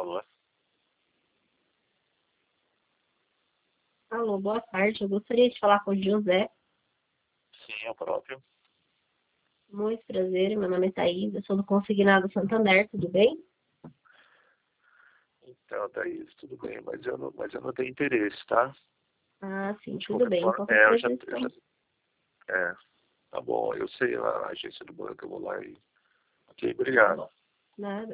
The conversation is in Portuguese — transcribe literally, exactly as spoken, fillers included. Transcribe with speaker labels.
Speaker 1: Alô?
Speaker 2: Alô, boa tarde. Eu gostaria de falar com o José.
Speaker 1: Sim, é o próprio.
Speaker 2: Muito prazer, meu nome é Thaís, eu sou do Consignado Santander, tudo bem?
Speaker 1: Então, Thaís, tudo bem, mas eu não, mas eu não tenho interesse, tá?
Speaker 2: Ah, sim,
Speaker 1: De
Speaker 2: tudo
Speaker 1: qualquer
Speaker 2: bem.
Speaker 1: forma,
Speaker 2: Qualquer
Speaker 1: é, eu
Speaker 2: coisa,
Speaker 1: já, eu já,
Speaker 2: então,
Speaker 1: é, tá bom, eu sei a agência do banco, eu vou lá e, ok,
Speaker 2: tá
Speaker 1: obrigado.
Speaker 2: bom. Nada.